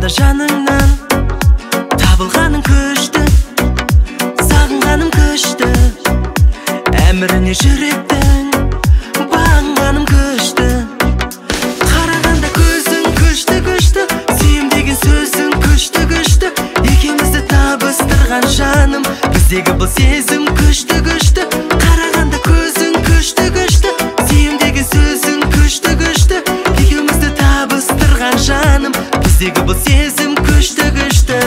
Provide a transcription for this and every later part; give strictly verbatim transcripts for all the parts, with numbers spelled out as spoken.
Сені жаныңнан табылғаның күшті, сағынғаным күшті, әміріне жүректің бағынғаным күшті. Қарағанда көзің күшті күшті, сүйем деген сөзің күшті күшті, екеумізді табыстырған жаным, біздегі бұл сезім күшті күшті. Қарағанда көзің күшті күшті, сүйем деген сөзің күшті күшті, екеумізді табыстырған жаным, біздегі бұл сезім күшті күшті.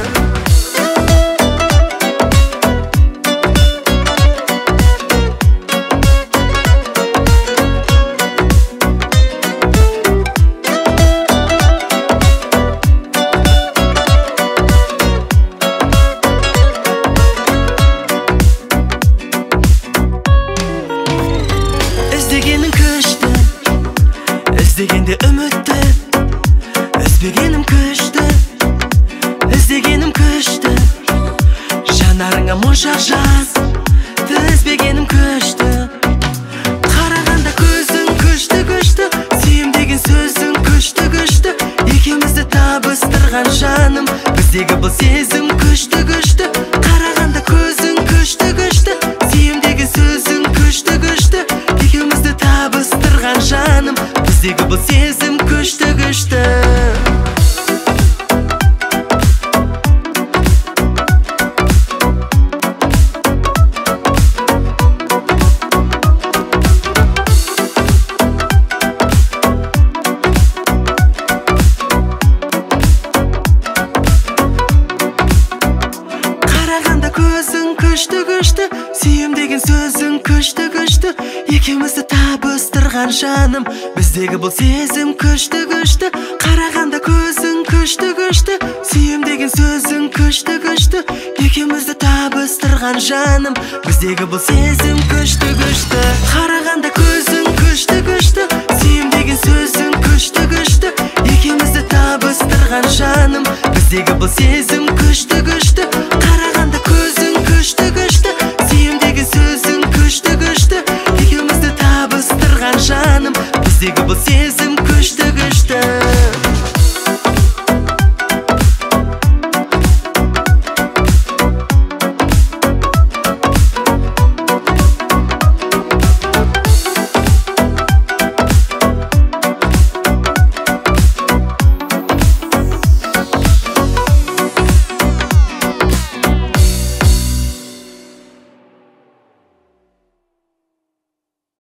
Іздегенің күшті, іздегенде үмітті, үзбегенім күшті, іздегенім күшті, жанарыңа моншақ жаз, үзбегенім күшті. Қарағанда көзің күшті күшті, сүйем деген сөзің күшті күшті, екеумізді табыстырған жаным, біздегі бұл сезім күшті күшті. Қарағанда көзің күшті күшті, сүйем деген сөзің күшті күшті, екеумізді табыстырған жаным, біздегі бұл сезім күшті күшті. Қарағанда көзің күшті күшті, сүйем деген сөзің күшті күшті, екеумізді табыстырған жаным, біздегі бұл сезім күшті күшті. Қарағанда көзің күшті күшті, сүйем деген сөзің күшті күшті, екеумізді табыстырған жаным, біздегі бұл сезім күшті күшті. Қарағанда көзің күшті күшті, сүйем деген сөзің күшті күшті, екеумізді табыстырған жаным, біздегі бұл сезім